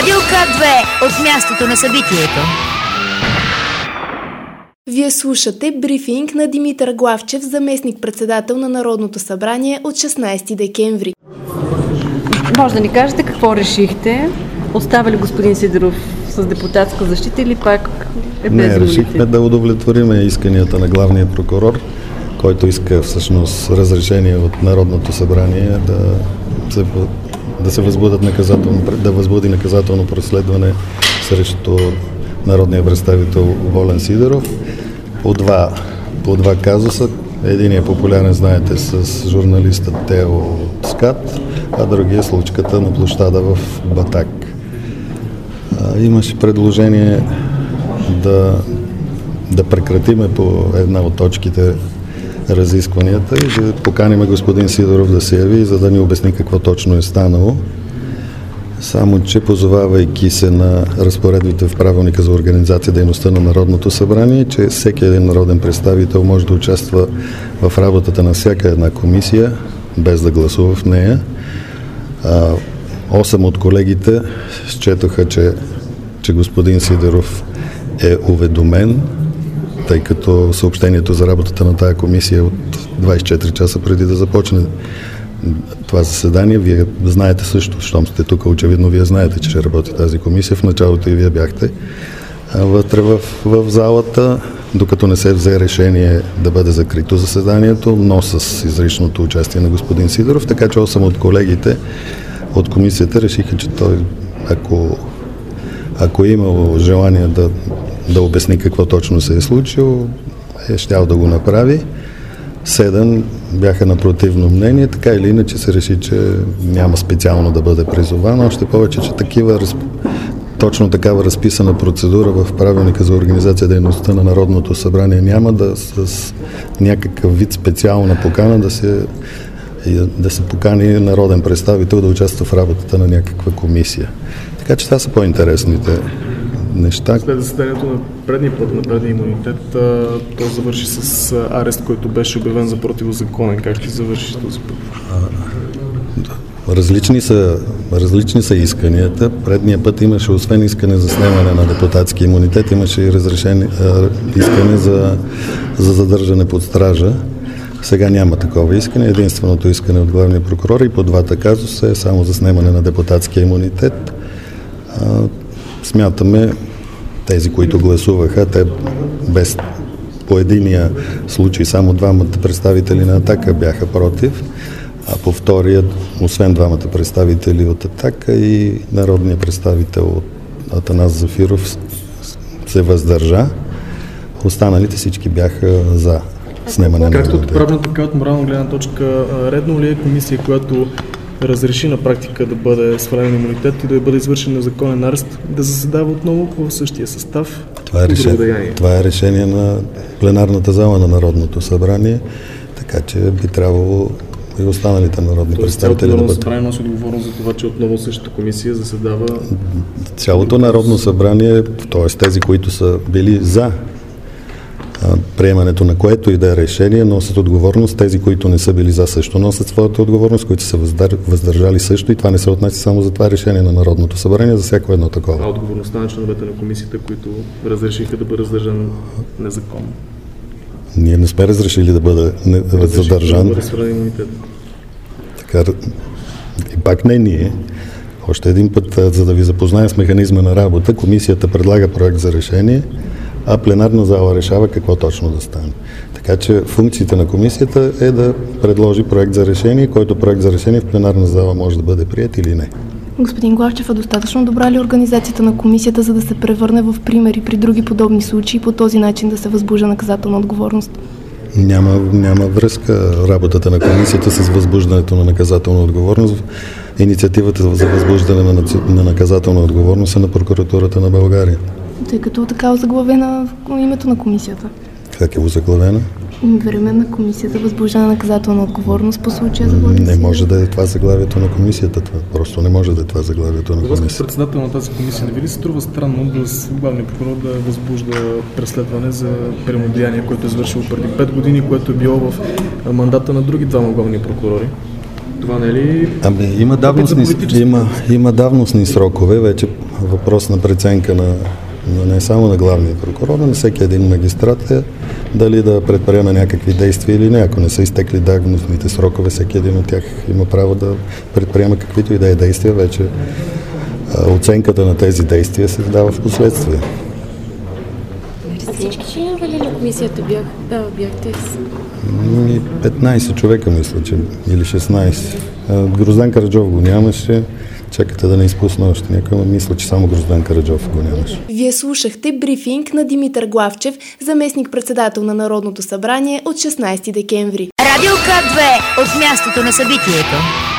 Радио К2 от мястото на събитието. Вие слушате брифинг на Димитър Главчев, заместник-председател на Народното събрание от 16 декември. Може да ни кажете какво решихте? Остава ли господин Сидеров с депутатска защита или пак е без Не, решихме да удовлетвориме исканията на главния прокурор, който иска всъщност разрешение от Народното събрание да се възбуди наказателно преследване срещу народния представител Волен Сидеров по два казуса. Единият е популярен, знаете, с журналиста Тео от СКАТ, а другия е случката на площада в Батак. Имаше предложение да прекратиме по една от точките разискванията и да поканим господин Сидеров да се яви, за да ни обясни какво точно е станало. Само че, позовавайки се на разпоредбите в правилника за организация дейността на Народното събрание, че всеки един народен представител може да участва в работата на всяка една комисия, без да гласува в нея. 8 от колегите счетоха, че господин Сидеров е уведомен, тъй като съобщението за работата на тая комисия е от 24 часа преди да започне това заседание. Вие знаете също, щом сте тук, очевидно вие знаете, че ще работи тази комисия. В началото и вие бяхте вътре в залата, докато не се взе решение да бъде закрито заседанието, но с изричното участие на господин Сидеров, така че 8 от колегите от комисията решиха, че той, ако е имало желание да обясни какво точно се е случило, е щял да го направи. 7 бяха на противно мнение, така или иначе се реши, че няма специално да бъде призован, още повече, че точно такава разписана процедура в правилника за организация дейността на Народното събрание няма, с някакъв вид специална покана да се покани народен представител да участва в работата на някаква комисия. Така че това са по-интересните неща. След заседанието на предния път, на предния имунитет, то завърши с арест, който беше обявен за противозаконен. Как ще завърши този път? Различни са исканията. Предния път имаше, освен искане за снемане на депутатски имунитет, имаше и искане за задържане под стража. Сега няма такова искане. Единственото искане от главния прокурор и по двата казуса е само за снемане на депутатския имунитет. Смятаме, тези, които гласуваха, по единия случай само двамата представители на Атака бяха против, а по втория, освен двамата представители от Атака, и народният представител от Атанас Зафиров се въздържа. Останалите всички бяха за снемане на имунитет. Както от правна, така от морална гледна точка, редно ли е комисия, която разреши на практика да бъде свален имунитет и да бъде извършен незаконен арест, да заседава отново в същия състав? Това е решение на пленарната зала на Народното събрание, така че би трябвало и останалите народни представители да бъдат. Цялото Народно събрание носи отговорност за това, че отново същата комисия заседава? Цялото Народно събрание, т.е. тези, които са били за приемането на което и да е решение, носят отговорност. Тези, които не са били за, също носят своята отговорност, които са въздържали също, и това не се отнася само за това решение на Народното събрание, за всяко едно такова. А отговорността на членовете на комисията, които разрешиха да бъде задържан незаконно? Ние не сме разрешили да бъде задържан. Да бъде свален имунитет. Така, и пак не ние. Още един път, за да ви запозная с механизма на работа, комисията предлага проект за решение, а пленарна зала решава какво точно да стане. Така че функциите на комисията е да предложи проект за решение, който проект за решение в пленарна зала може да бъде приет или не. Господин Главчев, а достатъчно добра ли организацията на комисията, за да се превърне в примери при други подобни случаи, по този начин да се възбужда наказателна отговорност? Няма връзка работата на комисията с възбуждането на наказателна отговорност. Инициативата за възбуждане на наказателна отговорност е на прокуратурата на България. Тъй като така е озаглавена името на комисията. Как е озаглавена? Временна комисия за възбуждане на наказателна отговорност по случая за Волен Не може да е това заглавието на комисията. Просто не може да е това заглавието на комисията. Като председател на тази комисия, не ви ли се струва странно главният прокурор да възбужда преследване за прелюбодеяние, което е извършило преди 5 години, което е било в мандата на други двама главни прокурори? Това не е ли... Има давностни срокове. Вече въпрос на преценка на не само на главния прокурор, но на всеки един магистрат е дали да предприеме някакви действия или не. Ако не са изтекли давностните срокове, всеки един от тях има право да предприема каквито и да е действия. Вече оценката на тези действия се дава в последствие. Всички членове ли на комисията бяхте? 15 човека мисля, че, или 16. Гроздан Караджов го нямаше. Чакате да не изпусна още някой, но мисля, че само Гроздан Караджов го нямаше. Вие слушахте брифинг на Димитър Главчев, заместник-председател на Народното събрание от 16 декември. Радио К2 от мястото на събитието.